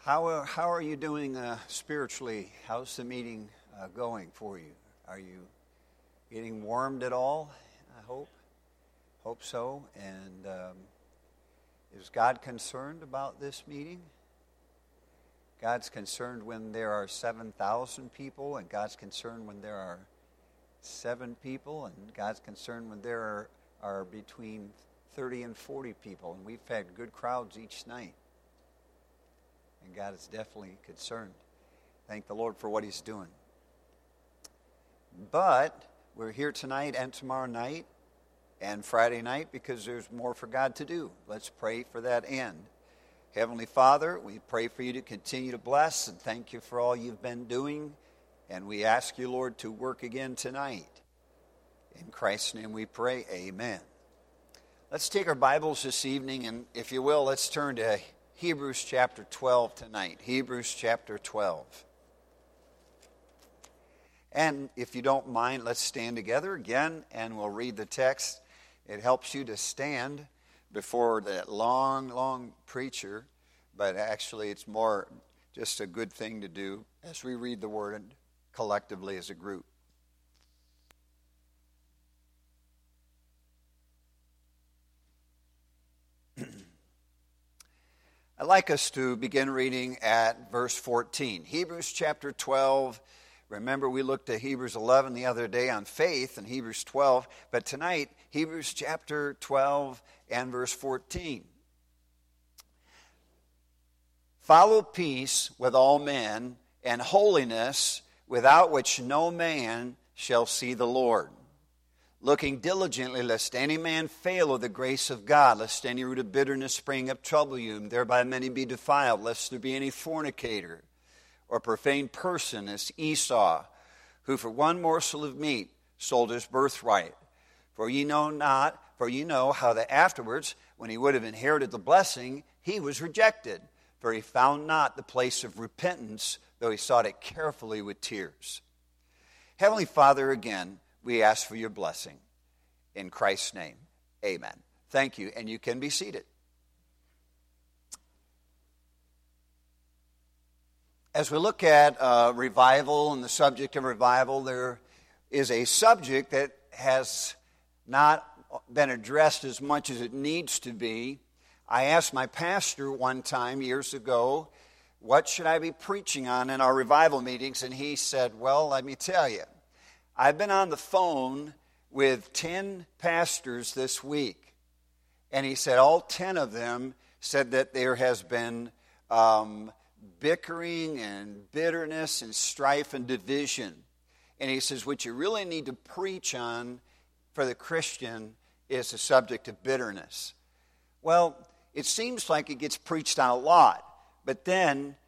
How are you doing spiritually? How's the meeting going for you? Are you getting warmed at all? I hope so. And is God concerned about this meeting? God's concerned when there are 7,000 people, and God's concerned when there are 7 people, and God's concerned when there are between 30 and 40 people. And we've had good crowds each night. And God is definitely concerned. Thank the Lord for what He's doing. But we're here tonight and tomorrow night and Friday night because there's more for God to do. Let's pray for that end. Heavenly Father, we pray for you to continue to bless and thank you for all you've been doing. And we ask you, Lord, to work again tonight. In Christ's name we pray, amen. Let's take our Bibles this evening, and if you will, let's turn to Hebrews chapter 12 tonight. Hebrews chapter 12. And if you don't mind, let's stand together again, and we'll read the text. It helps you to stand before that long preacher, but actually it's more just a good thing to do as we read the Word collectively as a group. I'd like us to begin reading at verse 14. Hebrews chapter 12. Remember, we looked at Hebrews 11 the other day on faith and Hebrews 12. But tonight, Hebrews chapter 12 and verse 14. Follow peace with all men and holiness, without which no man shall see the Lord. Looking diligently, lest any man fail of the grace of God, lest any root of bitterness spring up trouble you, and thereby many be defiled, lest there be any fornicator or profane person as Esau, who for one morsel of meat sold his birthright. For ye know how that afterwards, when he would have inherited the blessing, he was rejected. For he found not the place of repentance, though he sought it carefully with tears. Heavenly Father, again, we ask for your blessing. In Christ's name, amen. Thank you, and you can be seated. As we look at revival and the subject of revival, there is a subject that has not been addressed as much as it needs to be. I asked my pastor one time years ago, what should I be preaching on in our revival meetings? And he said, well, let me tell you. I've been on the phone with 10 pastors this week, and he said all 10 of them said that there has been bickering and bitterness and strife and division. And he says what you really need to preach on for the Christian is the subject of bitterness. Well, it seems like it gets preached on a lot, but then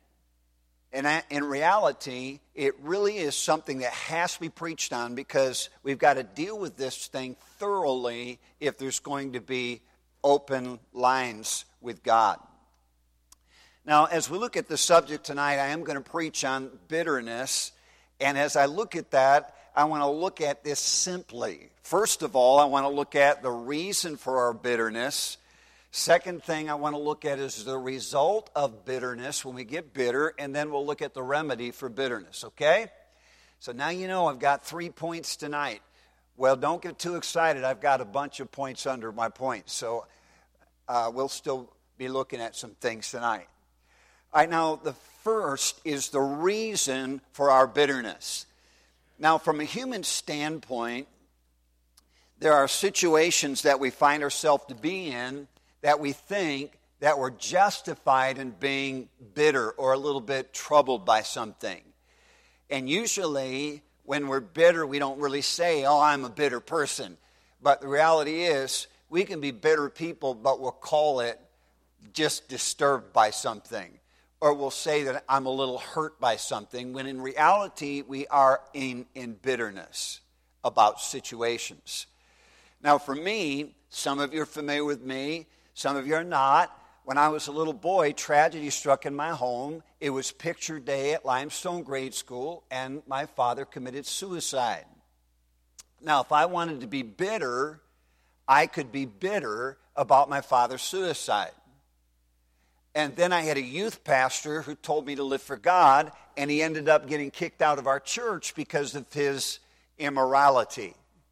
in reality, it really is something that has to be preached on because we've got to deal with this thing thoroughly if there's going to be open lines with God. Now, as we look at the subject tonight, I am going to preach on bitterness. And as I look at that, I want to look at this simply. First of all, I want to look at the reason for our bitterness. Second thing I want to look at is the result of bitterness when we get bitter, and then we'll look at the remedy for bitterness, okay? So now you know I've got 3 points tonight. Well, don't get too excited. I've got a bunch of points under my points, so we'll still be looking at some things tonight. All right, now the first is the reason for our bitterness. Now, from a human standpoint, there are situations that we find ourselves to be in that we think that we're justified in being bitter or a little bit troubled by something. And usually, when we're bitter, we don't really say, oh, I'm a bitter person. But the reality is, we can be bitter people, but we'll call it just disturbed by something. Or we'll say that I'm a little hurt by something, when in reality, we are in bitterness about situations. Now, for me, some of you are familiar with me. Some of you are not. When I was a little boy, tragedy struck in my home. It was picture day at Limestone Grade School, and my father committed suicide. Now, if I wanted to be bitter, I could be bitter about my father's suicide. And then I had a youth pastor who told me to live for God, and he ended up getting kicked out of our church because of his immorality.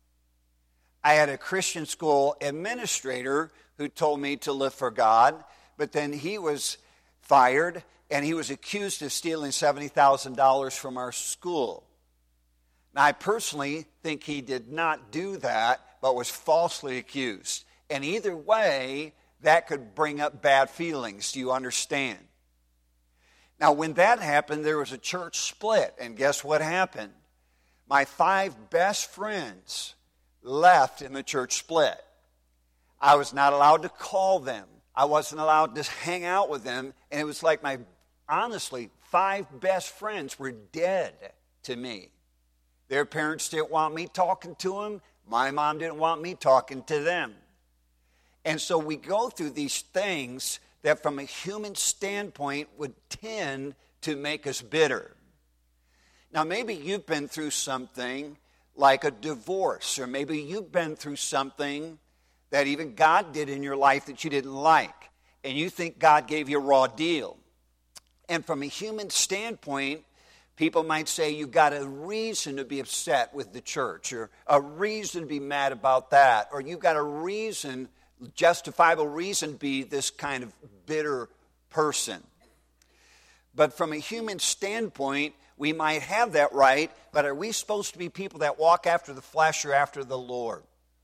I had a Christian school administrator who told me to live for God, but then he was fired, and he was accused of stealing $70,000 from our school. Now, I personally think he did not do that, but was falsely accused. And either way, that could bring up bad feelings. Do you understand? Now, when that happened, there was a church split. And guess what happened? My 5 best friends left in the church split. I was not allowed to call them. I wasn't allowed to hang out with them. And it was like honestly, 5 best friends were dead to me. Their parents didn't want me talking to them. My mom didn't want me talking to them. And so we go through these things that from a human standpoint would tend to make us bitter. Now, maybe you've been through something like a divorce, or maybe you've been through something that even God did in your life that you didn't like, and you think God gave you a raw deal. And from a human standpoint, people might say you've got a reason to be upset with the church, or a reason to be mad about that, or you've got a reason, justifiable reason to be this kind of bitter person. But from a human standpoint, we might have that right, but are we supposed to be people that walk after the flesh or after the Lord?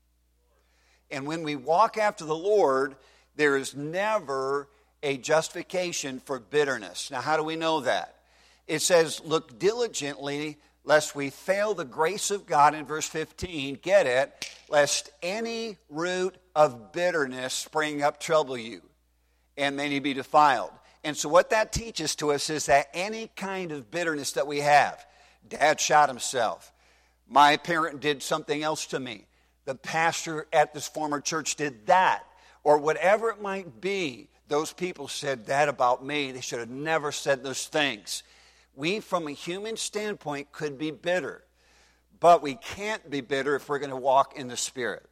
And when we walk after the Lord, there is never a justification for bitterness. Now, how do we know that? It says, look diligently, lest we fail the grace of God in verse 15. Get it? Lest any root of bitterness spring up trouble you, and then you be defiled. And so what that teaches to us is that any kind of bitterness that we have, Dad shot himself, my parent did something else to me, the pastor at this former church did that, or whatever it might be, those people said that about me. They should have never said those things. We, from a human standpoint, could be bitter, but we can't be bitter if we're going to walk in the Spirit.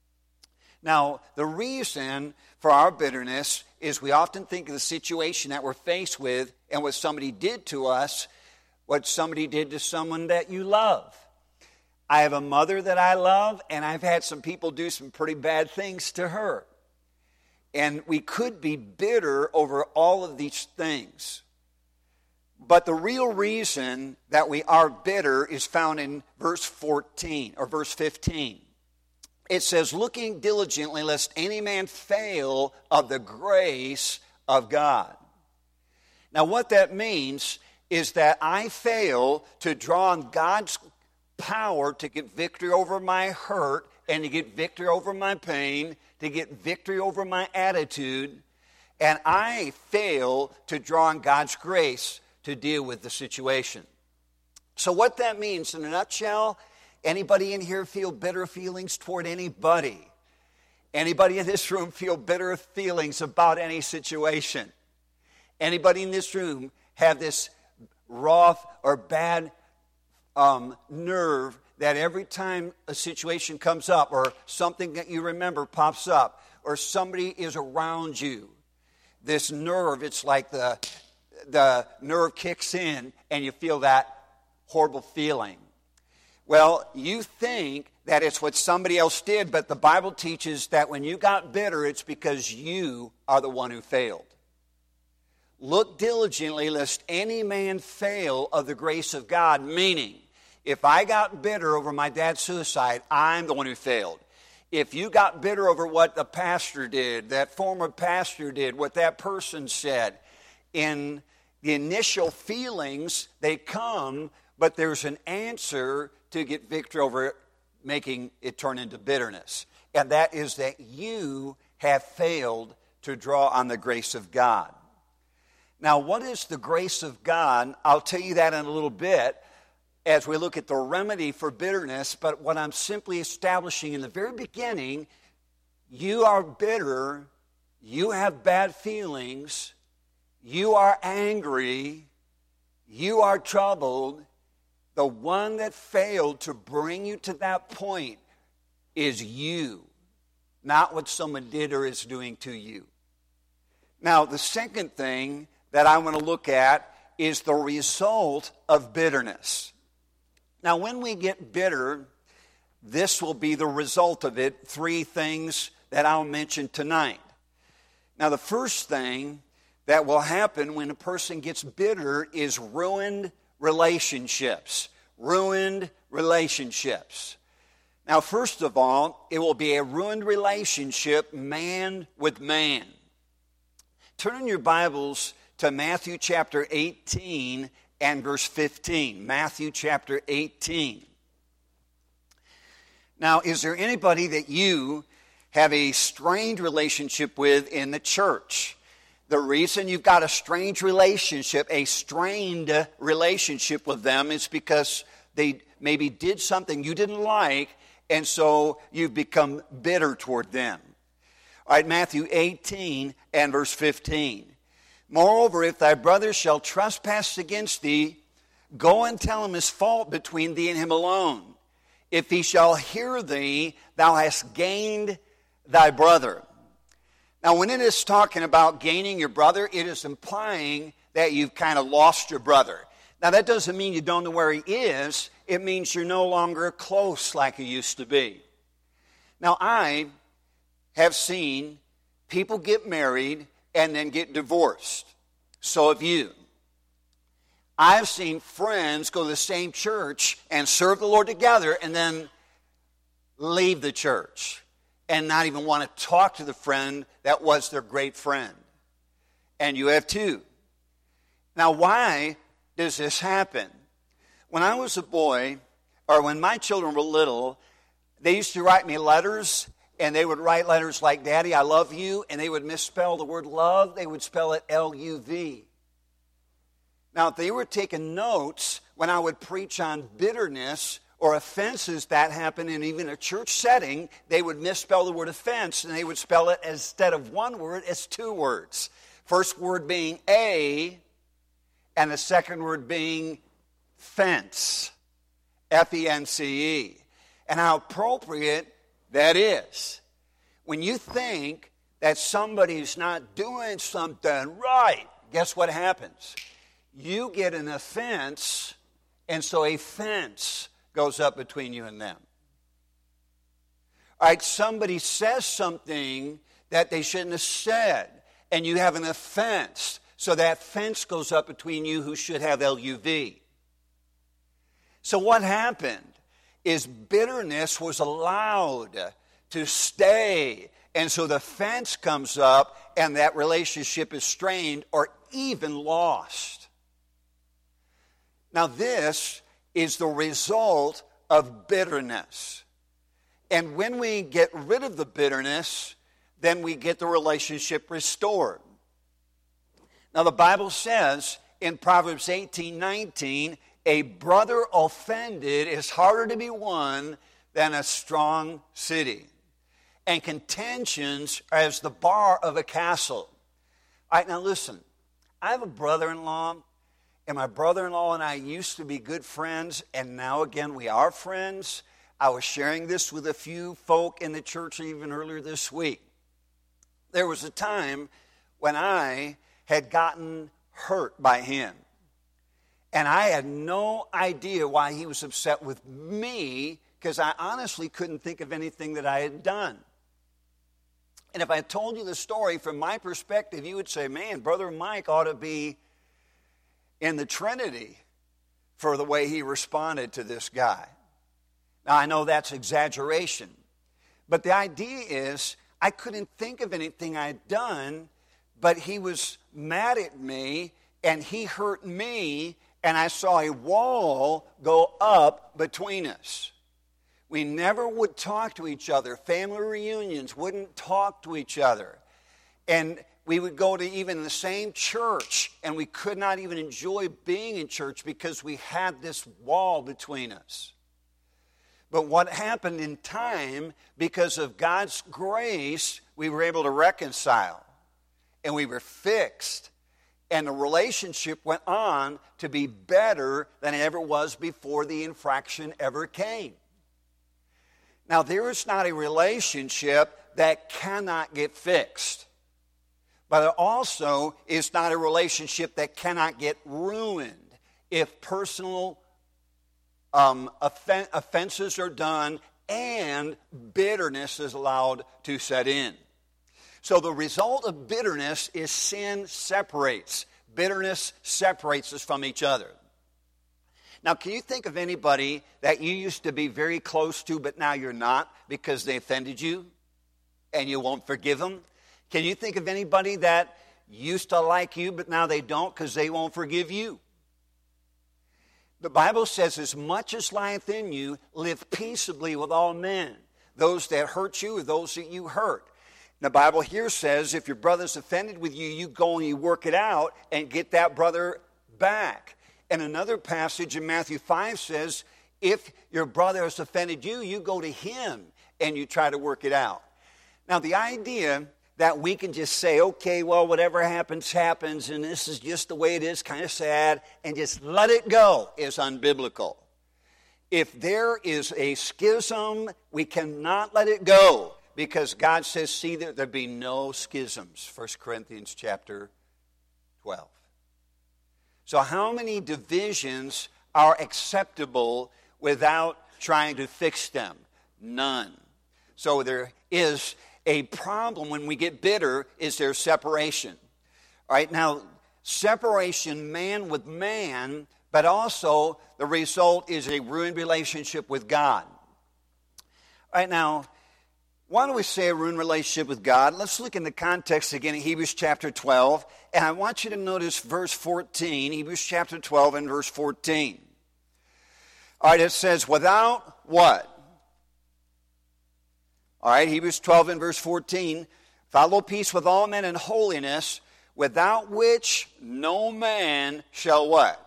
Now, the reason for our bitterness is we often think of the situation that we're faced with and what somebody did to us, what somebody did to someone that you love. I have a mother that I love, and I've had some people do some pretty bad things to her. And we could be bitter over all of these things. But the real reason that we are bitter is found in verse 14 or verse 15. It says, looking diligently lest any man fail of the grace of God. Now what that means is that I fail to draw on God's power to get victory over my hurt and to get victory over my pain, to get victory over my attitude, and I fail to draw on God's grace to deal with the situation. So what that means in a nutshell, anybody in here feel bitter feelings toward anybody? Anybody in this room feel bitter feelings about any situation? Anybody in this room have this raw or bad nerve that every time a situation comes up or something that you remember pops up or somebody is around you, this nerve, it's like the nerve kicks in and you feel that horrible feeling. Well, you think that it's what somebody else did, but the Bible teaches that when you got bitter, it's because you are the one who failed. Look diligently lest any man fail of the grace of God, meaning if I got bitter over my dad's suicide, I'm the one who failed. If you got bitter over what the pastor did, that former pastor did, what that person said, in the initial feelings, they come, but there's an answer to get victory over it, making it turn into bitterness. And that is that you have failed to draw on the grace of God. Now, what is the grace of God? I'll tell you that in a little bit as we look at the remedy for bitterness, but what I'm simply establishing in the very beginning, you are bitter, you have bad feelings, you are angry, you are troubled. The one that failed to bring you to that point is you, not what someone did or is doing to you. Now, the second thing that I want to look at is the result of bitterness. Now, when we get bitter, this will be the result of it. 3 things that I'll mention tonight. Now, the first thing that will happen when a person gets bitter is ruined relationships. Ruined relationships. Now, first of all, it will be a ruined relationship, man with man. Turn in your Bibles to Matthew chapter 18 and verse 15. Matthew chapter 18. Now, is there anybody that you have a strained relationship with in the church? The reason you've got a strained relationship with them is because they maybe did something you didn't like, and so you've become bitter toward them. All right, Matthew 18 and verse 15. Moreover, if thy brother shall trespass against thee, go and tell him his fault between thee and him alone. If he shall hear thee, thou hast gained thy brother. Now, when it is talking about gaining your brother, it is implying that you've kind of lost your brother. Now, that doesn't mean you don't know where he is. It means you're no longer close like you used to be. Now, I have seen people get married and then get divorced. So have you. I've seen friends go to the same church and serve the Lord together and then leave the church and not even want to talk to the friend that was their great friend. And you have too. Now, why does this happen? When I was a boy, or when my children were little, they used to write me letters, and they would write letters like, Daddy, I love you, and they would misspell the word love. They would spell it L-U-V. Now, if they were taking notes when I would preach on bitterness or offenses that happen in even a church setting, they would misspell the word offense, and they would spell it instead of one word as 2 words. First word being a, and the second word being fence, F-E-N-C-E. And how appropriate that is. When you think that somebody's not doing something right, guess what happens? You get an offense, and so a fence goes up between you and them. All right, somebody says something that they shouldn't have said, and you have an offense, so that fence goes up between you who should have L-U-V. So what happened is bitterness was allowed to stay, and so the fence comes up, and that relationship is strained or even lost. Now, this is the result of bitterness. And when we get rid of the bitterness, then we get the relationship restored. Now, the Bible says in Proverbs 18:19, a brother offended is harder to be won than a strong city. And contentions are as the bar of a castle. All right, now listen. I have a brother-in-law, and my brother-in-law and I used to be good friends, and now again we are friends. I was sharing this with a few folk in the church even earlier this week. There was a time when I had gotten hurt by him, and I had no idea why he was upset with me, because I honestly couldn't think of anything that I had done. And if I told you the story from my perspective, you would say, man, Brother Mike ought to be in the Trinity for the way he responded to this guy. Now, I know that's exaggeration, but the idea is I couldn't think of anything I'd done, but he was mad at me, and he hurt me, and I saw a wall go up between us. We never would talk to each other. Family reunions wouldn't talk to each other. And we would go to even the same church, and we could not even enjoy being in church because we had this wall between us. But what happened in time, because of God's grace, we were able to reconcile, and we were fixed. And the relationship went on to be better than it ever was before the infraction ever came. Now, there is not a relationship that cannot get fixed. But it also is not a relationship that cannot get ruined if personal offenses are done and bitterness is allowed to set in. So the result of bitterness is sin separates. Bitterness separates us from each other. Now, can you think of anybody that you used to be very close to, but now you're not because they offended you and you won't forgive them? Can you think of anybody that used to like you, but now they don't because they won't forgive you? The Bible says, as much as lieth in you, live peaceably with all men, those that hurt you or those that you hurt. The Bible here says, if your brother's offended with you, you go and you work it out and get that brother back. And another passage in Matthew 5 says, if your brother has offended you, you go to him and you try to work it out. Now, the idea that we can just say, okay, well, whatever happens, happens, and this is just the way it is, kind of sad, and just let it go is unbiblical. If there is a schism, we cannot let it go, because God says, see that there be no schisms, 1 Corinthians chapter 12. So how many divisions are acceptable without trying to fix them? None. So there is a problem when we get bitter, is there separation. All right, now, separation man with man, but also the result is a ruined relationship with God. All right, now, why do we say a ruined relationship with God? Let's look in the context again in Hebrews chapter 12, and I want you to notice verse 14, Hebrews chapter 12 and verse 14. All right, it says, without what? All right, Hebrews 12 and verse 14. Follow peace with all men and holiness, without which no man shall what?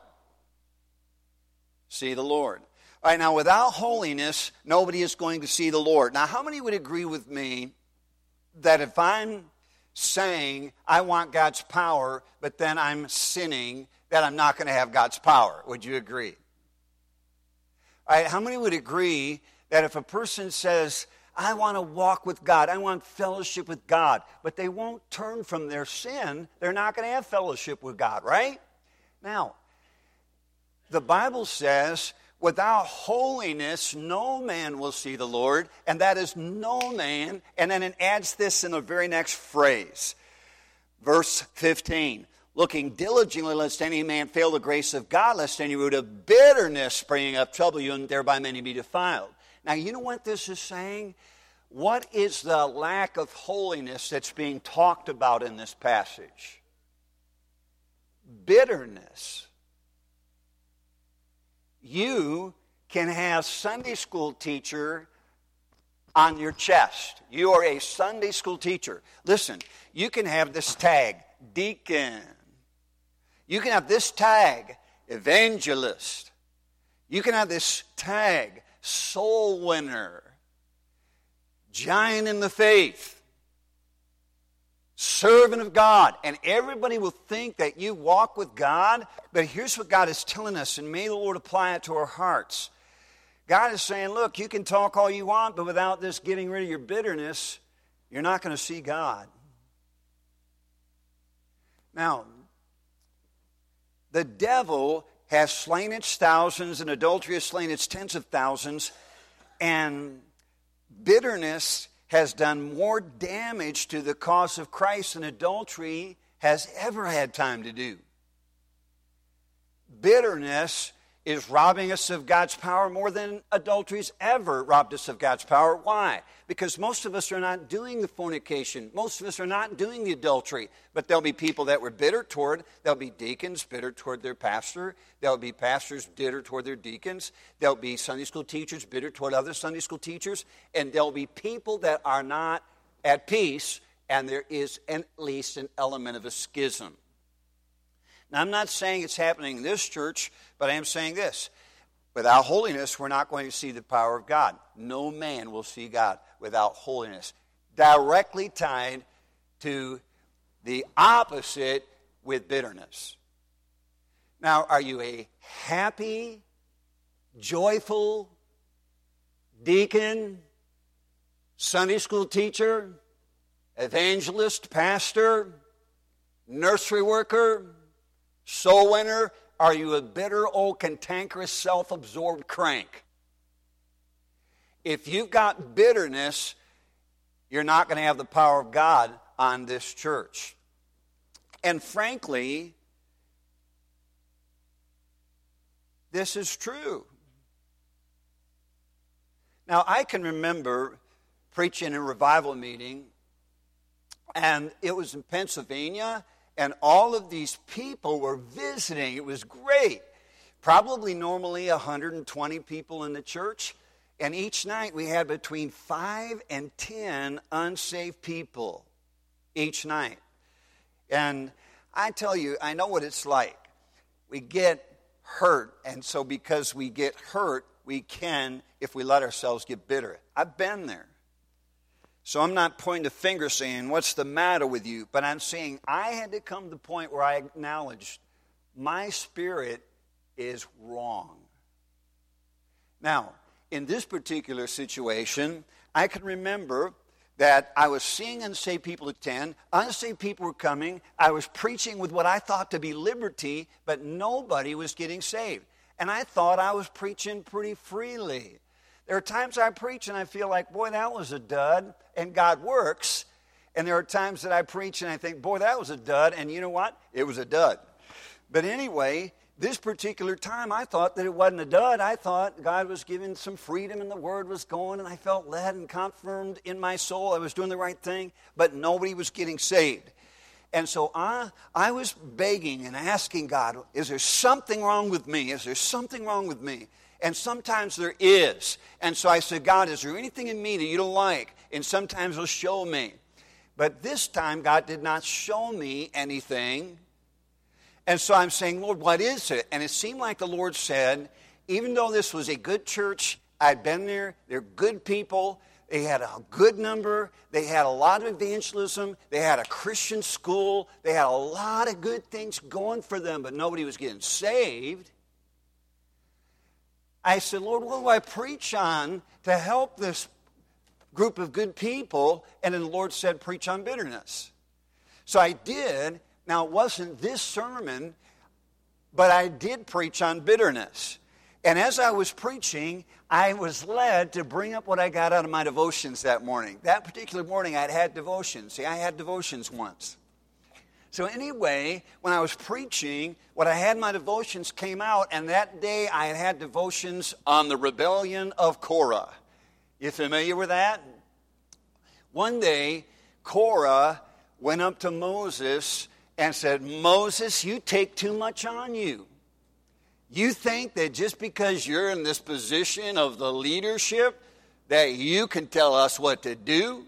See the Lord. All right, now without holiness, nobody is going to see the Lord. Now, how many would agree with me that if I'm saying I want God's power, but then I'm sinning, that I'm not going to have God's power? Would you agree? All right, how many would agree that if a person says, I want to walk with God, I want fellowship with God, but they won't turn from their sin, they're not going to have fellowship with God, right? Now, the Bible says, without holiness, no man will see the Lord, and that is no man. And then it adds this in the very next phrase. Verse 15, looking diligently lest any man fail the grace of God, lest any root of bitterness springing up trouble you, and thereby many be defiled. Now, you know what this is saying? What is the lack of holiness that's being talked about in this passage? Bitterness. You can have Sunday school teacher on your chest. You are a Sunday school teacher. Listen, you can have this tag, deacon. You can have this tag, evangelist. You can have this tag, soul winner, giant in the faith, servant of God. And everybody will think that you walk with God. But here's what God is telling us, and may the Lord apply it to our hearts. God is saying, look, you can talk all you want, but without this getting rid of your bitterness, you're not going to see God. Now, the devil has slain its thousands, and adultery has slain its tens of thousands, and bitterness has done more damage to the cause of Christ than adultery has ever had time to do. Bitterness is robbing us of God's power more than adultery's ever robbed us of God's power. Why? Because most of us are not doing the fornication. Most of us are not doing the adultery. But there'll be people that we're bitter toward. There'll be deacons bitter toward their pastor. There'll be pastors bitter toward their deacons. There'll be Sunday school teachers bitter toward other Sunday school teachers. And there'll be people that are not at peace, and there is at least an element of a schism. Now, I'm not saying it's happening in this church, but I am saying this. Without holiness, we're not going to see the power of God. No man will see God without holiness. Directly tied to the opposite with bitterness. Now, are you a happy, joyful deacon, Sunday school teacher, evangelist, pastor? nursery worker, soul winner? Are you a bitter, old, cantankerous, self-absorbed crank? If you've got bitterness, you're not going to have the power of God on this church. And frankly, this is true. Now, I can remember preaching in a revival meeting, and it was in Pennsylvania, and all of these people were visiting. It was great. Probably normally 120 people in the church, and each night we had between 5 and 10 unsaved people each night. And I tell you, I know what it's like. We get hurt, and so because we get hurt, we can, if we let ourselves get bitter. I've been there. So I'm not pointing the finger saying, what's the matter with you? But I'm saying I had to come to the point where I acknowledged my spirit is wrong. Now, in this particular situation, I can remember that I was seeing unsaved people attend. Unsaved people were coming. I was preaching with what I thought to be liberty, but nobody was getting saved. And I thought I was preaching pretty freely. There are times I preach and I feel like, boy, that was a dud, and God works. And there are times that I preach and I think, boy, that was a dud, and you know what? It was a dud. But anyway, this particular time I thought that it wasn't a dud. I thought God was giving some freedom and the word was going, and I felt led and confirmed in my soul I was doing the right thing, but nobody was getting saved. And so I was begging and asking God, is there something wrong with me? Is there something wrong with me? And sometimes there is. And so I said, God, is there anything in me that you don't like? And sometimes he'll show me. But this time, God did not show me anything. And so I'm saying, Lord, what is it? And it seemed like the Lord said, even though this was a good church, I'd been there, they're good people, they had a good number, they had a lot of evangelism, they had a Christian school, they had a lot of good things going for them, but nobody was getting saved. I said, Lord, what do I preach on to help this group of good people? And then the Lord said, preach on bitterness. So I did. Now, it wasn't this sermon, but I did preach on bitterness. And as I was preaching, I was led to bring up what I got out of my devotions that morning. That particular morning, I'd had devotions. See, I had devotions once. So anyway, when I was preaching, what I had in my devotions came out, and that day I had devotions on the rebellion of Korah. You familiar with that? One day, Korah went up to Moses and said, Moses, you take too much on you. You think that just because you're in this position of the leadership that you can tell us what to do?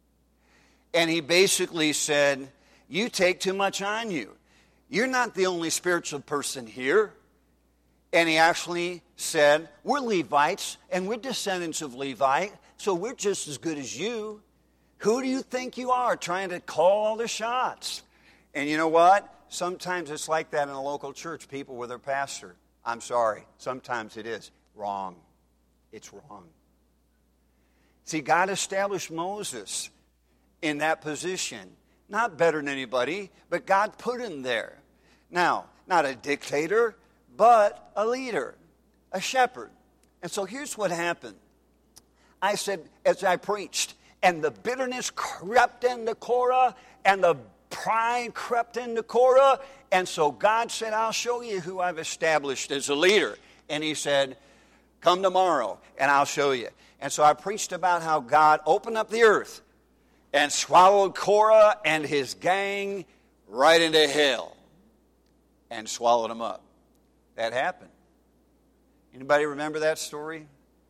And he basically said, you take too much on you. You're not the only spiritual person here. And he actually said, we're Levites, and we're descendants of Levi, so we're just as good as you. Who do you think you are trying to call all the shots? And you know what? Sometimes it's like that in a local church, people with their pastor. I'm sorry, sometimes it is. Wrong. It's wrong. See, God established Moses in that position. Not better than anybody, but God put him there. Now, not a dictator, but a leader, a shepherd. And so here's what happened. I said, as I preached, and the bitterness crept into Korah, and the pride crept into Korah, and so God said, I'll show you who I've established as a leader. And he said, come tomorrow, and I'll show you. And so I preached about how God opened up the earth and swallowed Korah and his gang right into hell and swallowed them up. That happened. Anybody remember that story?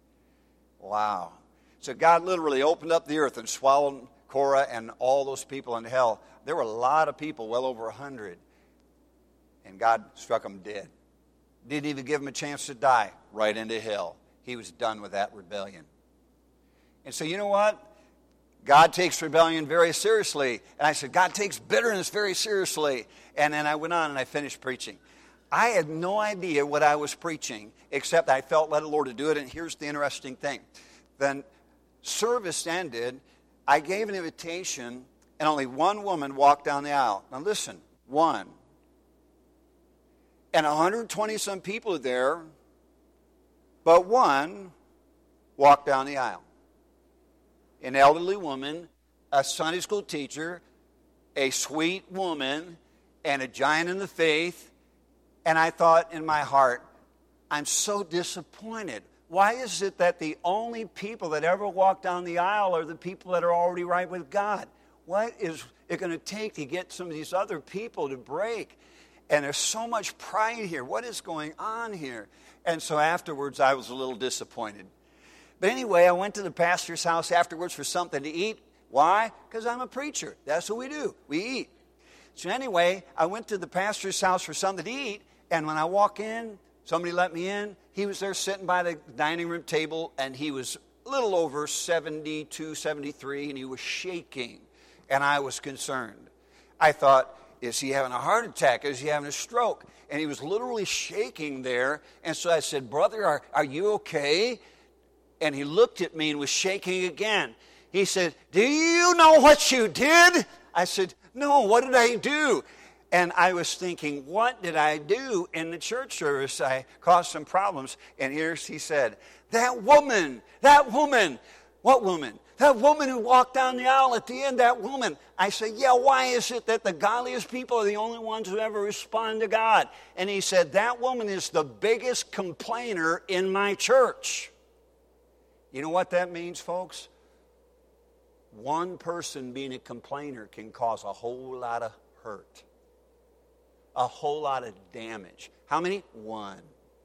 Wow. So God literally opened up the earth and swallowed Korah and all those people in hell. There were a lot of people, well over 100. And God struck them dead. Didn't even give them a chance to die. Right into hell. He was done with that rebellion. And so you know what? God takes rebellion very seriously. And I said, God takes bitterness very seriously. And then I went on and I finished preaching. I had no idea what I was preaching, except I felt led the Lord to do it. And here's the interesting thing. Then service ended. I gave an invitation, and only one woman walked down the aisle. Now listen, One. And 120-some people are there, but one walked down the aisle. An elderly woman, a Sunday school teacher, a sweet woman, and a giant in the faith. And I thought in my heart, I'm so disappointed. Why is it that the only people that ever walk down the aisle are the people that are already right with God? What is it going to take to get some of these other people to break? And there's so much pride here. What is going on here? And so afterwards, I was a little disappointed. But anyway, I went to the pastor's house afterwards for something to eat. Why? Because I'm a preacher. That's what we do. We eat. So anyway, I went to the pastor's house for something to eat. And when I walk in, somebody let me in. He was there sitting by the dining room table, and he was a little over 72, 73, and he was shaking. And I was concerned. I thought, is he having a heart attack? Is he having a stroke? And he was literally shaking there. And so I said, brother, are you okay? And he looked at me and was shaking again. He said, do you know what you did? I said, no, what did I do? And I was thinking, what did I do in the church service? I caused some problems. And here's he said, that woman, what woman? That woman who walked down the aisle at the end, that woman. I said, yeah, why is it that the godliest people are the only ones who ever respond to God? And he said, that woman is the biggest complainer in my church. You know what that means, folks? One person being a complainer can cause a whole lot of hurt. A whole lot of damage. How many? One.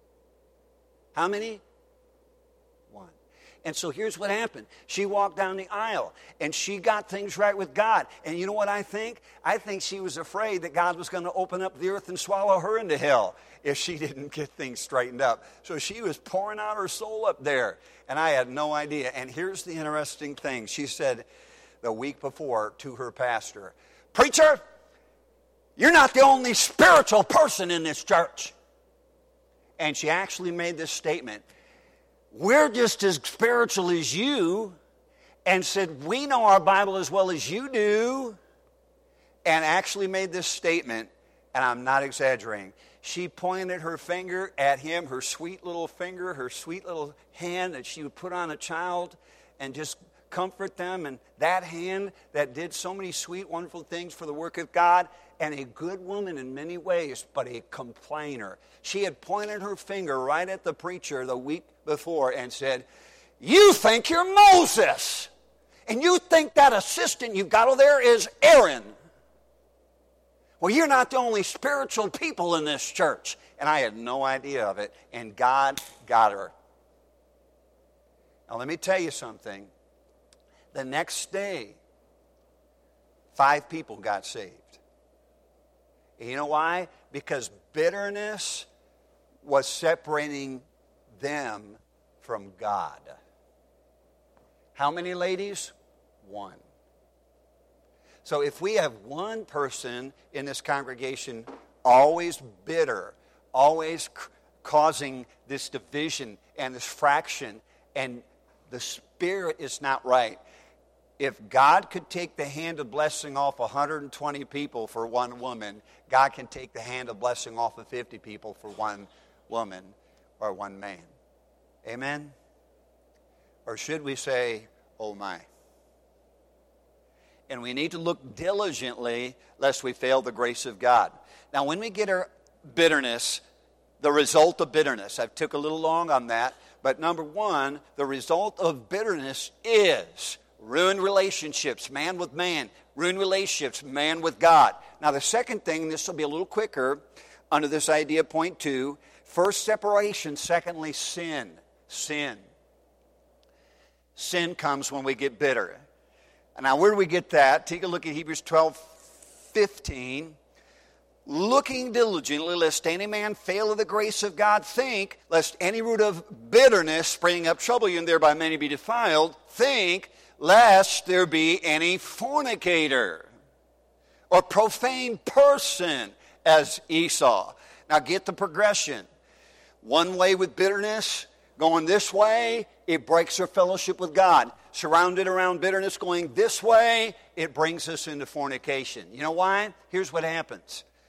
How many? One. And so here's what happened. She walked down the aisle, and she got things right with God. And you know what I think? I think she was afraid that God was going to open up the earth and swallow her into hell if she didn't get things straightened up. So she was pouring out her soul up there, and I had no idea. And here's the interesting thing. She said the week before to her pastor, preacher, you're not the only spiritual person in this church. And she actually made this statement. We're just as spiritual as you. And said, we know our Bible as well as you do. And actually made this statement, and I'm not exaggerating. She pointed her finger at him, her sweet little finger, her sweet little hand that she would put on a child and just comfort them. And that hand that did so many sweet, wonderful things for the work of God. And a good woman in many ways, but a complainer. She had pointed her finger right at the preacher the week before and said, you think you're Moses. And you think that assistant you've got over there is Aaron. Well, you're not the only spiritual people in this church. And I had no idea of it. And God got her. Now, let me tell you something. The next day, 5 people got saved. And you know why? Because bitterness was separating them from God. How many ladies? 1. So if we have one person in this congregation always bitter, always causing this division and this fraction, and the spirit is not right, if God could take the hand of blessing off 120 people for one woman, God can take the hand of blessing off of 50 people for one woman or one man. Amen? Or should we say, oh my? And we need to look diligently lest we fail the grace of God. Now, when we get our bitterness, the result of bitterness, I took a little long on that, but number 1, the result of bitterness is ruined relationships, man with man. Ruined relationships, man with God. Now the second thing, this will be a little quicker, under this idea, point 2. First, separation. Secondly, sin. Sin. Sin comes when we get bitter. And now where do we get that? Take a look at Hebrews 12:15. Looking diligently, lest any man fail of the grace of God, think, lest any root of bitterness springing up trouble you, and thereby many be defiled, think, lest there be any fornicator or profane person as Esau. Now get the progression. One way with bitterness, going this way, it breaks our fellowship with God. Surrounded around bitterness, going this way, it brings us into fornication. You know why? Here's what happens.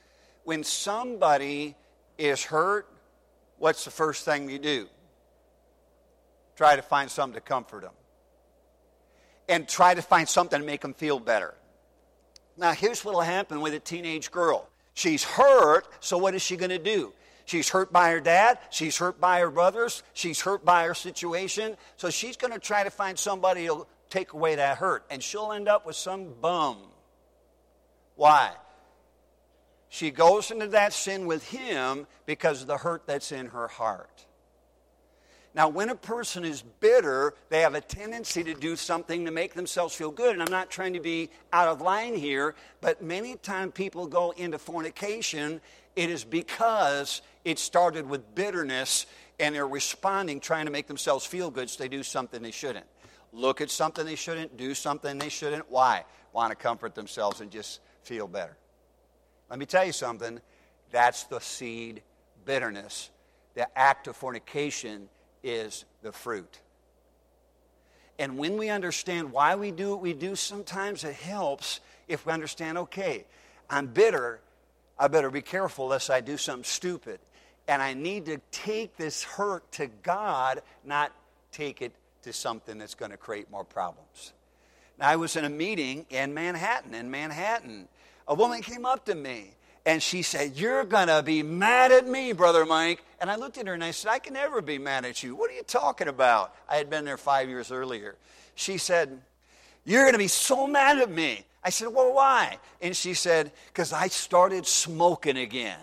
when somebody is hurt, what's the first thing you do? Try to find something to comfort them. And try to find something to make them feel better. Now, here's what will happen with a teenage girl. She's hurt, so what is she going to do? She's hurt by her dad. She's hurt by her brothers. She's hurt by her situation. So she's going to try to find somebody who'll take away that hurt. And she'll end up with some bum. Why? She goes into that sin with him because of the hurt that's in her heart. Now, when a person is bitter, they have a tendency to do something to make themselves feel good. And I'm not trying to be out of line here, but many times people go into fornication, it is because it started with bitterness and they're responding, trying to make themselves feel good, so they do something they shouldn't. Look at something they shouldn't, do something they shouldn't. Why? Want to comfort themselves and just feel better. Let me tell you something. That's the seed, bitterness. The act of fornication is the fruit. And when we understand why we do what we do, sometimes it helps if we understand, okay, I'm bitter. I better be careful lest I do something stupid. And I need to take this hurt to God, not take it to something that's going to create more problems. Now, I was in a meeting in Manhattan. A woman came up to me, and she said, "You're going to be mad at me, Brother Mike." And I looked at her and I said, "I can never be mad at you. What are you talking about?" I had been there 5 years earlier. She said, "You're going to be so mad at me." I said, "Well, why?" And she said, "Because I started smoking again."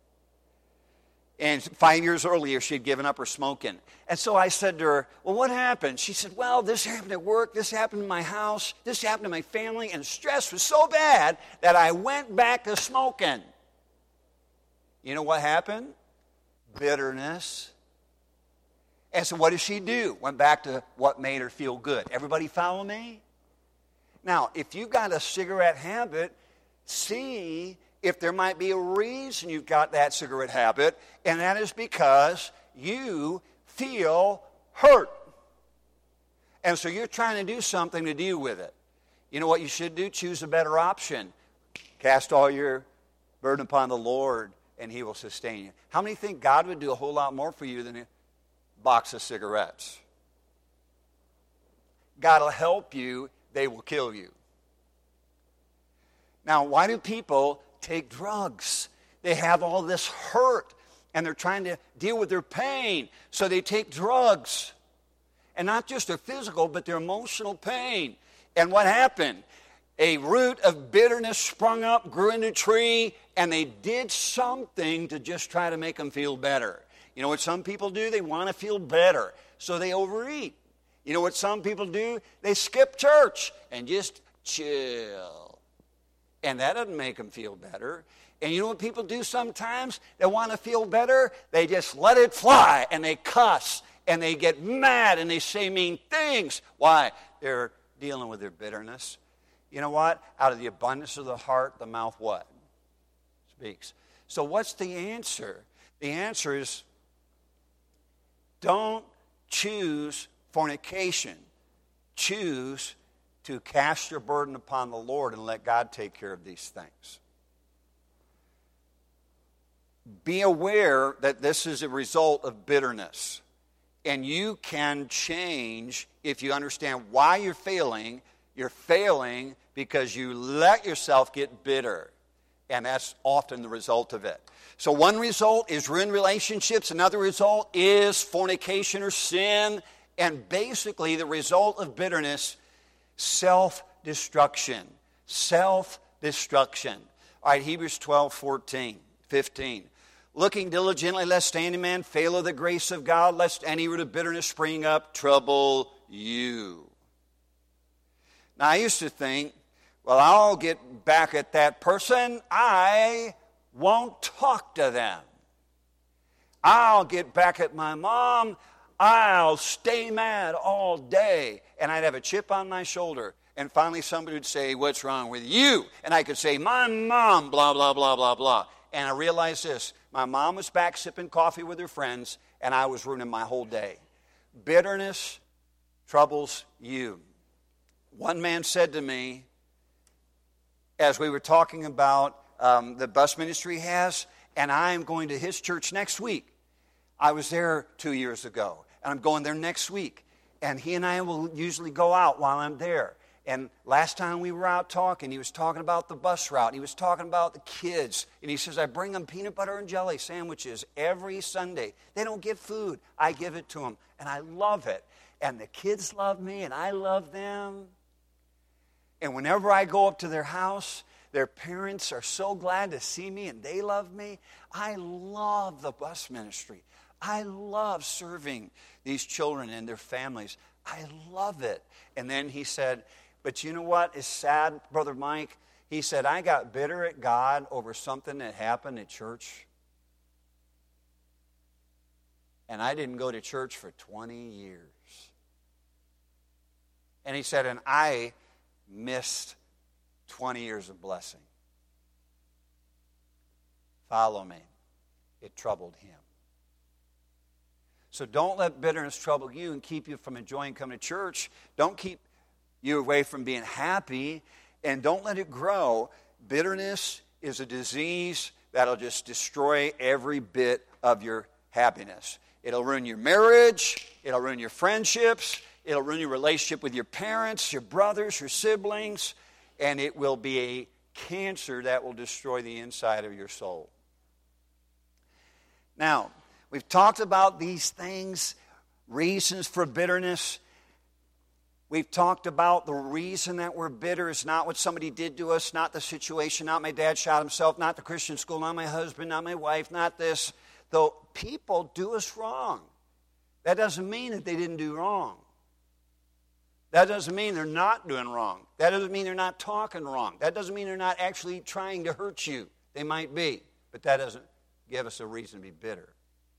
And 5 years earlier, she had given up her smoking. And so I said to her, "Well, what happened?" She said, "Well, this happened at work, this happened in my house, this happened to my family, and stress was so bad that I went back to smoking." You know what happened? Bitterness. And so what did she do? Went back to what made her feel good. Everybody follow me? Now, if you've got a cigarette habit, see if there might be a reason you've got that cigarette habit, and that is because you feel hurt. And so you're trying to do something to deal with it. You know what you should do? Choose a better option. Cast all your burden upon the Lord, and He will sustain you. How many think God would do a whole lot more for you than a box of cigarettes? God will help you. They will kill you. Now, why do people take drugs? They have all this hurt, and they're trying to deal with their pain, so they take drugs. And not just their physical, but their emotional pain. And what happened? A root of bitterness sprung up, grew into a tree, and they did something to just try to make them feel better. You know what some people do? They want to feel better, so they overeat. You know what some people do? They skip church and just chill. And that doesn't make them feel better. And you know what people do sometimes? They want to feel better. They just let it fly, and they cuss, and they get mad, and they say mean things. Why? They're dealing with their bitterness. You know what? Out of the abundance of the heart, the mouth what? Speaks. So what's the answer? The answer is don't choose fornication. Choose to cast your burden upon the Lord and let God take care of these things. Be aware that this is a result of bitterness. And you can change if you understand why you're failing. You're failing because you let yourself get bitter. And that's often the result of it. So one result is ruined relationships. Another result is fornication or sin. And basically the result of bitterness, self-destruction. Self-destruction. All right, Hebrews 12:15. Looking diligently, lest any man fail of the grace of God, lest any root of bitterness spring up, trouble you. Now, I used to think, well, I'll get back at that person. I won't talk to them. I'll get back at my mom. I'll stay mad all day. And I'd have a chip on my shoulder. And finally somebody would say, "What's wrong with you?" And I could say, "My mom, blah, blah, blah, blah, blah." And I realized this. My mom was back sipping coffee with her friends, and I was ruining my whole day. Bitterness troubles you. One man said to me, as we were talking about the bus ministry has, and I'm going to his church next week. I was there 2 years ago, and I'm going there next week. And he and I will usually go out while I'm there. And last time we were out talking, he was talking about the bus route. He was talking about the kids. And he says, I bring them peanut butter and jelly sandwiches every Sunday. They don't get food. I give it to them. And I love it. And the kids love me, and I love them. And whenever I go up to their house, their parents are so glad to see me, and they love me. I love the bus ministry. I love serving these children and their families. I love it. And then he said, but you know what is sad, Brother Mike? He said, I got bitter at God over something that happened at church. And I didn't go to church for 20 years. And he said, and I missed 20 years of blessing. Follow me. It troubled him. So don't let bitterness trouble you and keep you from enjoying coming to church. Don't keep you away from being happy, and don't let it grow. Bitterness is a disease that'll just destroy every bit of your happiness. It'll ruin your marriage. It'll ruin your friendships. It'll ruin your relationship with your parents, your brothers, your siblings, and it will be a cancer that will destroy the inside of your soul. Now, we've talked about these things, reasons for bitterness. We've talked about the reason that we're bitter is not what somebody did to us, not the situation, not my dad shot himself, not the Christian school, not my husband, not my wife, not this. Though people do us wrong. That doesn't mean that they didn't do wrong. That doesn't mean they're not doing wrong. That doesn't mean they're not talking wrong. That doesn't mean they're not actually trying to hurt you. They might be, but that doesn't give us a reason to be bitter.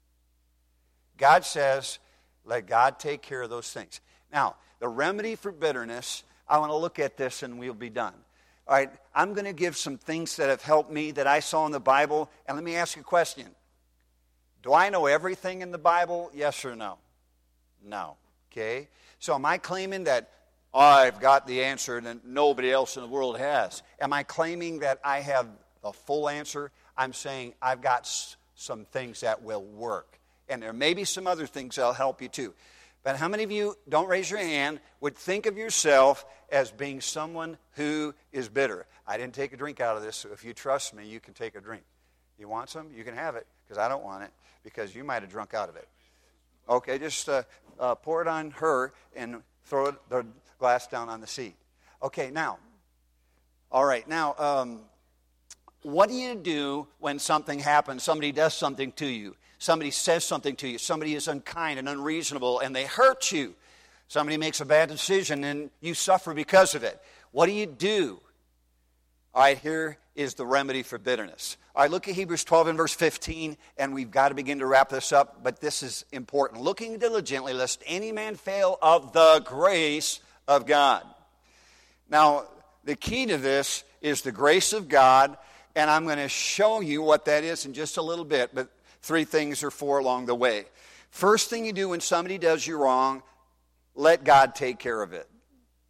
God says, let God take care of those things. Now, the remedy for bitterness, I want to look at this and we'll be done. All right, I'm going to give some things that have helped me that I saw in the Bible. And let me ask you a question. Do I know everything in the Bible? Yes or no? No. Okay? So am I claiming that I've got the answer that nobody else in the world has? Am I claiming that I have a full answer? I'm saying I've got some things that will work. And there may be some other things that'll help you too. But how many of you, don't raise your hand, would think of yourself as being someone who is bitter? I didn't take a drink out of this, so if you trust me, you can take a drink. You want some? You can have it, because I don't want it, because you might have drunk out of it. Okay, just pour it on her and throw the glass down on the seat. Okay, now, all right, now, what do you do when something happens, somebody does something to you? Somebody says something to you. Somebody is unkind and unreasonable, and they hurt you. Somebody makes a bad decision, and you suffer because of it. What do you do? All right, here is the remedy for bitterness. All right, look at Hebrews 12 and verse 15, and we've got to begin to wrap this up, but this is important. Looking diligently, lest any man fail of the grace of God. Now, the key to this is the grace of God, and I'm going to show you what that is in just a little bit, but 3 things or 4 along the way. First thing you do when somebody does you wrong, let God take care of it.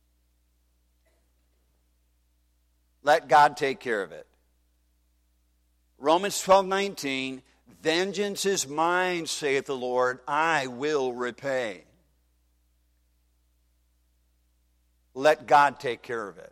Let God take care of it. Romans 12:19, vengeance is mine, saith the Lord, I will repay. Let God take care of it.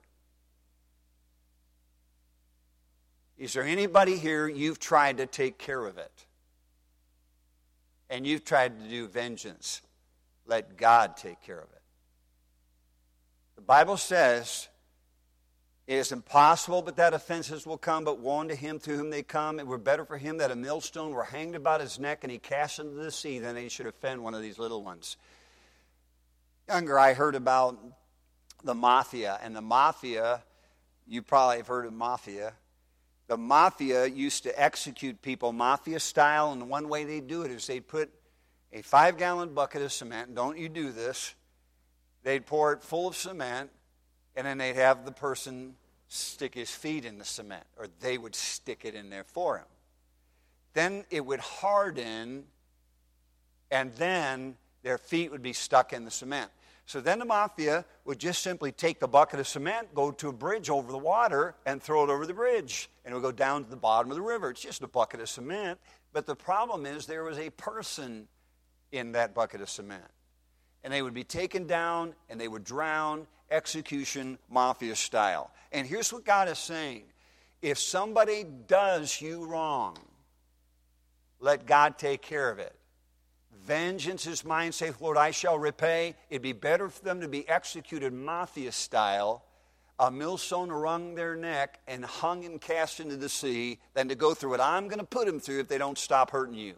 Is there anybody here you've tried to take care of it? And you've tried to do vengeance. Let God take care of it. The Bible says it is impossible but that offenses will come, but woe unto him through whom they come. It were better for him that a millstone were hanged about his neck and he cast into the sea than he should offend one of these little ones. Younger, I heard about the mafia. And the mafia, you probably have heard of mafia. The mafia used to execute people mafia style, and one way they do it is they'd put a 5-gallon bucket of cement, and don't you do this, they'd pour it full of cement, and then they'd have the person stick his feet in the cement, or they would stick it in there for him. Then it would harden, and then their feet would be stuck in the cement. So then the mafia would just simply take the bucket of cement, go to a bridge over the water, and throw it over the bridge. And it would go down to the bottom of the river. It's just a bucket of cement. But the problem is there was a person in that bucket of cement. And they would be taken down, and they would drown, execution, mafia style. And here's what God is saying. If somebody does you wrong, let God take care of it. Vengeance is mine, saith Lord, I shall repay. It'd be better for them to be executed mafia style, a millstone around their neck and hung and cast into the sea, than to go through what I'm going to put them through if they don't stop hurting you.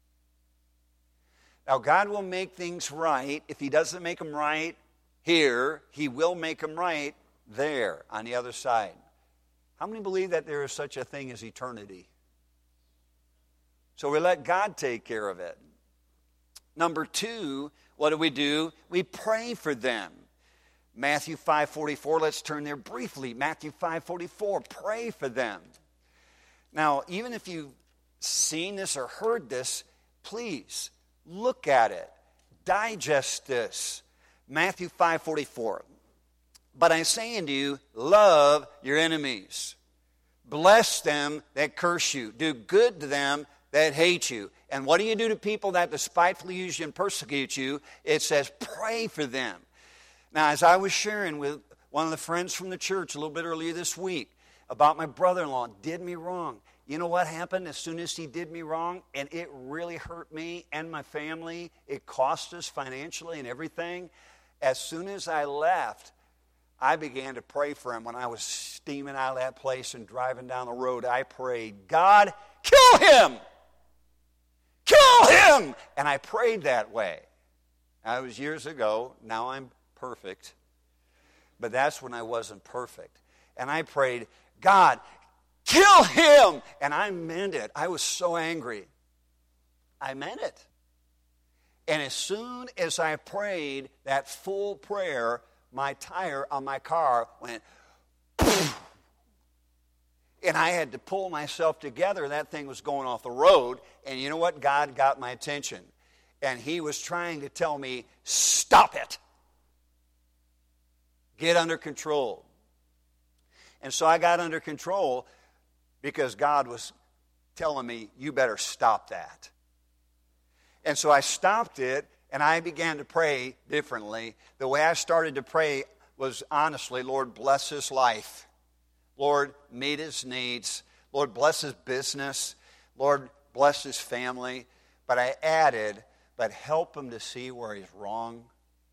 Now, God will make things right. If he doesn't make them right here, he will make them right there on the other side. How many believe that there is such a thing as eternity? So we let God take care of it. Number 2, what do? We pray for them. Matthew 5:44, let's turn there briefly. Matthew 5:44, pray for them. Now, even if you've seen this or heard this, please look at it. Digest this. Matthew 5:44. But I say unto you, love your enemies. Bless them that curse you. Do good to them that hate you. And what do you do to people that despitefully use you and persecute you? It says, pray for them. Now, as I was sharing with one of the friends from the church a little bit earlier this week about my brother-in-law, did me wrong. You know what happened as soon as he did me wrong? And it really hurt me and my family. It cost us financially and everything. As soon as I left, I began to pray for him. When I was steaming out of that place and driving down the road, I prayed, God, kill him! Kill him! And I prayed that way. That was years ago. Now I'm perfect. But that's when I wasn't perfect. And I prayed, God, kill him! And I meant it. I was so angry. I meant it. And as soon as I prayed that full prayer, my tire on my car went poof, and I had to pull myself together. That thing was going off the road. And you know what? God got my attention. And he was trying to tell me, stop it. Get under control. And so I got under control because God was telling me, you better stop that. And so I stopped it, and I began to pray differently. The way I started to pray was honestly, Lord, bless his life. Lord, meet his needs. Lord, bless his business. Lord, bless his family. But I added, but help him to see where he's wrong.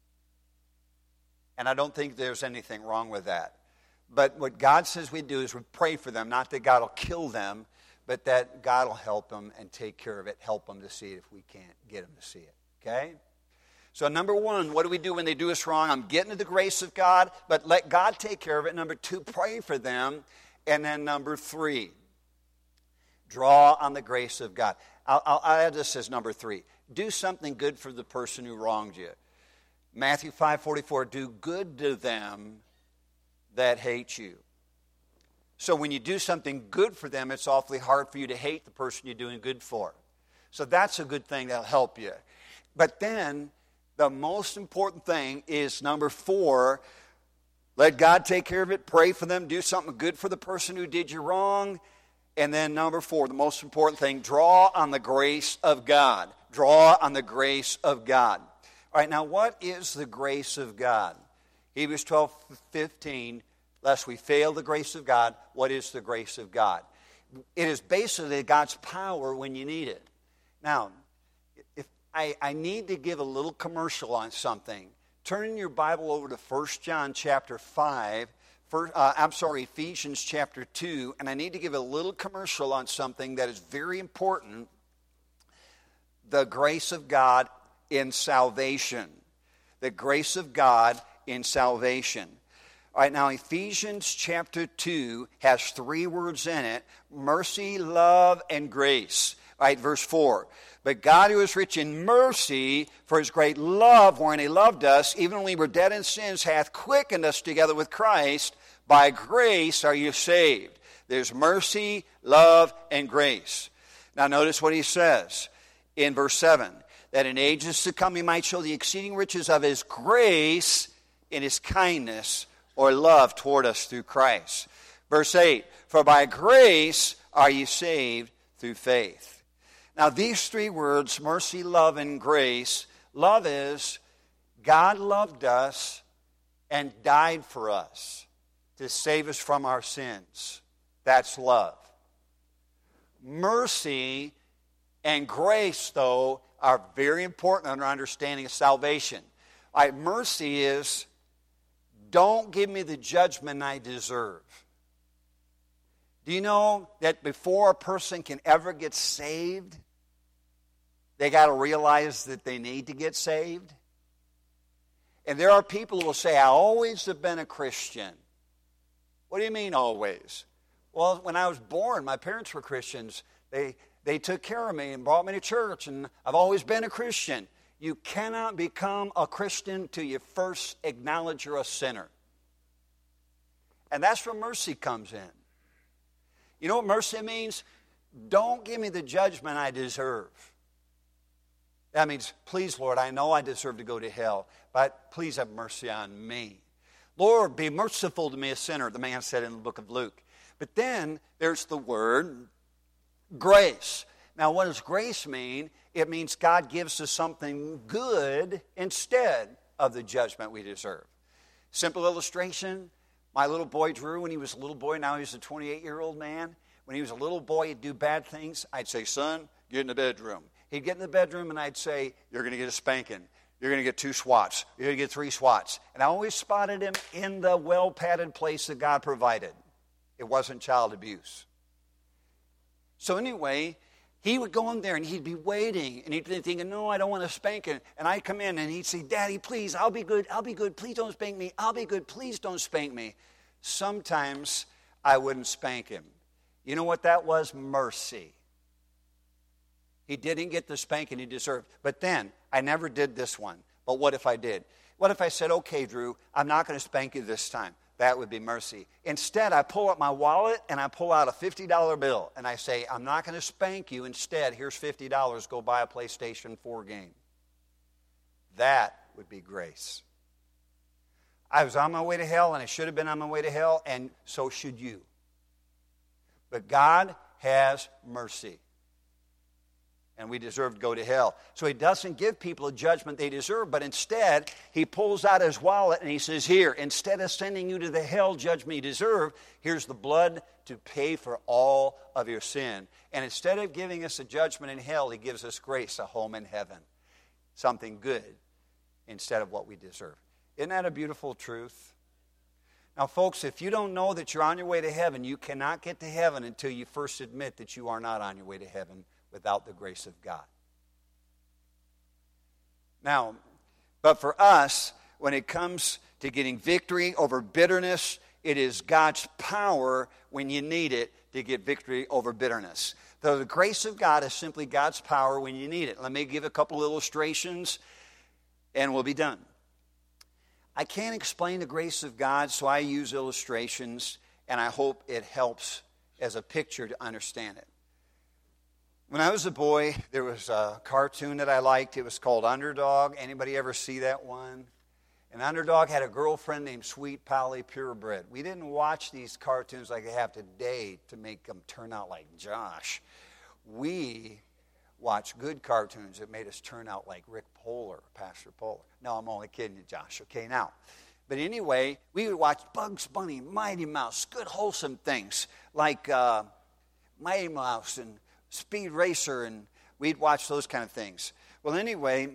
And I don't think there's anything wrong with that. But what God says we do is we pray for them, not that God will kill them, but that God will help them and take care of it, help them to see it if we can't get them to see it. Okay? So number 1, what do we do when they do us wrong? I'm getting to the grace of God, but let God take care of it. Number 2, pray for them. And then number 3, draw on the grace of God. I'll add this as number 3. Do something good for the person who wronged you. Matthew 5:44, do good to them that hate you. So when you do something good for them, it's awfully hard for you to hate the person you're doing good for. So that's a good thing that'll help you. But then the most important thing is number 4, let God take care of it, pray for them, do something good for the person who did you wrong. And then number 4, the most important thing, draw on the grace of God. Draw on the grace of God. All right, now what is the grace of God? Hebrews 12:15, lest we fail the grace of God, what is the grace of God? It is basically God's power when you need it. Now, if I need to give a little commercial on something. Turn in your Bible over to 1 John chapter 5. Ephesians chapter 2. And I need to give a little commercial on something that is very important. The grace of God in salvation. The grace of God in salvation. All right, now Ephesians chapter 2 has 3 words in it. Mercy, love, and grace. All right, verse 4. But God, who is rich in mercy, for his great love, wherein he loved us, even when we were dead in sins, hath quickened us together with Christ. By grace are you saved. There's mercy, love, and grace. Now notice what he says in verse 7. that in ages to come he might show the exceeding riches of his grace in his kindness or love toward us through Christ. Verse 8, for by grace are ye saved through faith. Now these three words, mercy, love, and grace. Love is God loved us and died for us to save us from our sins. That's love. Mercy and grace, though, are very important in our understanding of salvation. Mercy is, don't give me the judgment I deserve. Do you know that before a person can ever get saved, they got to realize that they need to get saved? And there are people who will say, I always have been a Christian. What do you mean always? Well, when I was born, my parents were Christians. They took care of me and brought me to church, and I've always been a Christian. You cannot become a Christian till you first acknowledge you're a sinner. And that's where mercy comes in. You know what mercy means? Don't give me the judgment I deserve. That means, please, Lord, I know I deserve to go to hell, but please have mercy on me. Lord, be merciful to me, a sinner, the man said in the book of Luke. But then there's the word grace. Now, what does grace mean? It means God gives us something good instead of the judgment we deserve. Simple illustration, my little boy Drew, when he was a little boy, now he's a 28-year-old man. When he was a little boy, he'd do bad things. I'd say, son, get in the bedroom. He'd get in the bedroom and I'd say, you're going to get a spanking. You're going to get 2 swats. You're going to get 3 swats. And I always spotted him in the well-padded place that God provided. It wasn't child abuse. So anyway, he would go in there and he'd be waiting. And he'd be thinking, no, I don't want to spank him. And I'd come in and he'd say, Daddy, please, I'll be good. I'll be good. Please don't spank me. I'll be good. Please don't spank me. Sometimes I wouldn't spank him. You know what that was? Mercy. He didn't get the spanking he deserved. But then, I never did this one. But what if I did? What if I said, okay, Drew, I'm not going to spank you this time? That would be mercy. Instead, I pull up my wallet and I pull out a $50 bill. And I say, I'm not going to spank you. Instead, here's $50. Go buy a PlayStation 4 game. That would be grace. I was on my way to hell, and I should have been on my way to hell, and so should you. But God has mercy. And we deserve to go to hell. So he doesn't give people a judgment they deserve, but instead, he pulls out his wallet and he says, here, instead of sending you to the hell judgment you deserve, here's the blood to pay for all of your sin. And instead of giving us a judgment in hell, he gives us grace, a home in heaven. Something good instead of what we deserve. Isn't that a beautiful truth? Now, folks, if you don't know that you're on your way to heaven, you cannot get to heaven until you first admit that you are not on your way to heaven without the grace of God. Now, but for us, when it comes to getting victory over bitterness, it is God's power when you need it to get victory over bitterness. So the grace of God is simply God's power when you need it. Let me give a couple illustrations and we'll be done. I can't explain the grace of God, so I use illustrations, and I hope it helps as a picture to understand it. When I was a boy, there was a cartoon that I liked. It was called Underdog. Anybody ever see that one? And Underdog had a girlfriend named Sweet Polly Purebred. We didn't watch these cartoons like they have today to make them turn out like Josh. We watched good cartoons that made us turn out like Rick Poehler, Pastor Poehler. No, I'm only kidding you, Josh. Okay, now. But anyway, we would watch Bugs Bunny, Mighty Mouse, good wholesome things like Mighty Mouse and Speed Racer, and we'd watch those kind of things. Well, anyway,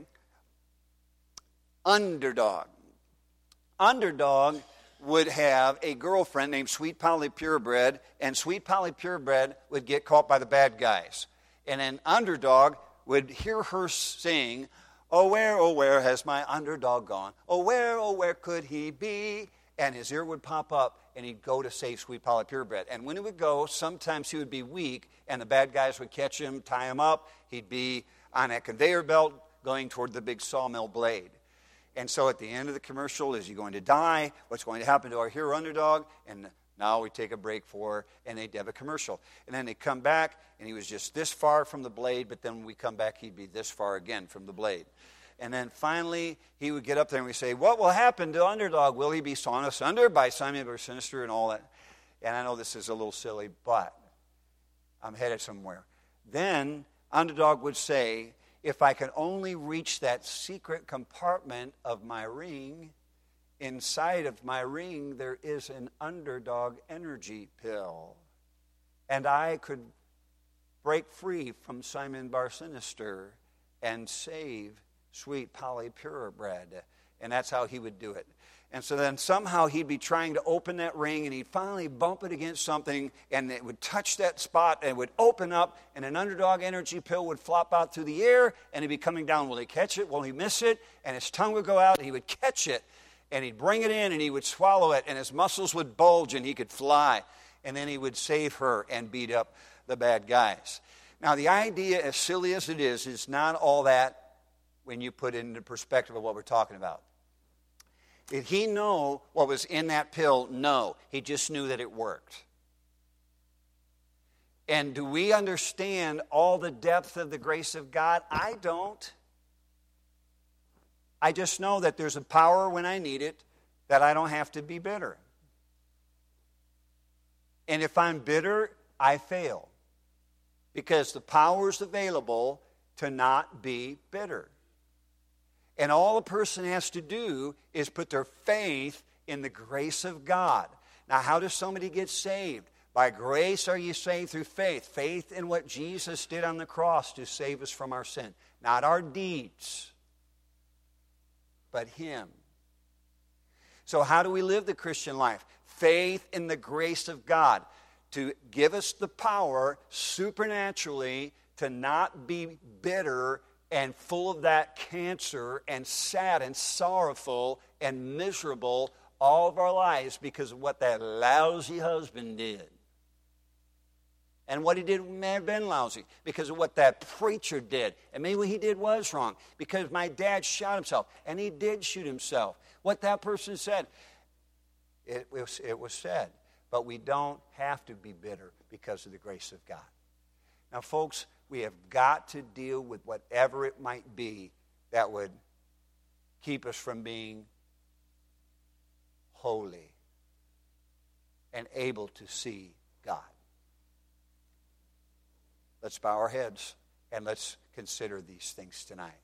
Underdog. Underdog would have a girlfriend named Sweet Polly Purebred, and Sweet Polly Purebred would get caught by the bad guys. And an Underdog would hear her sing, oh, where has my underdog gone? Oh, where could he be? And his ear would pop up, and he'd go to save Sweet Polly Purebred. And when he would go, sometimes he would be weak, and the bad guys would catch him, tie him up. He'd be on a conveyor belt going toward the big sawmill blade. And so at the end of the commercial, is he going to die? What's going to happen to our hero Underdog? And Now we take a break and they'd have a commercial. And then they'd come back, and he was just this far from the blade, but then when we come back, he'd be this far again from the blade. And then finally, he would get up there and we'd say, what will happen to Underdog? Will he be sawn asunder by Simon Bar-Sinister and all that? And I know this is a little silly, but I'm headed somewhere. Then Underdog would say, if I can only reach that secret compartment of my ring, inside of my ring there is an Underdog energy pill. And I could break free from Simon Bar-Sinister and save sweet Polly Purebred. And that's how he would do it. And so then somehow he'd be trying to open that ring, and he'd finally bump it against something, and it would touch that spot, and it would open up, and an Underdog energy pill would flop out through the air, and he'd be coming down. Will he catch it? Will he miss it? And his tongue would go out, and he would catch it, and he'd bring it in, and he would swallow it, and his muscles would bulge, and he could fly. And then he would save her and beat up the bad guys. Now, the idea, as silly as it is not all that when you put it into perspective of what we're talking about. Did he know what was in that pill? No. He just knew that it worked. And do we understand all the depth of the grace of God? I don't. I just know that there's a power when I need it, that I don't have to be bitter. And if I'm bitter, I fail. Because the power is available to not be bitter. And all a person has to do is put their faith in the grace of God. Now, how does somebody get saved? By grace are you saved through faith. Faith in what Jesus did on the cross to save us from our sin. Not our deeds, but Him. So how do we live the Christian life? Faith in the grace of God to give us the power supernaturally to not be bitter and full of that cancer and sad and sorrowful and miserable all of our lives because of what that lousy husband did. And what he did may have been lousy because of what that preacher did. And maybe what he did was wrong because my dad shot himself. And he did shoot himself. What that person said, it was said. But we don't have to be bitter because of the grace of God. Now, folks, we have got to deal with whatever it might be that would keep us from being holy and able to see God. Let's bow our heads and let's consider these things tonight.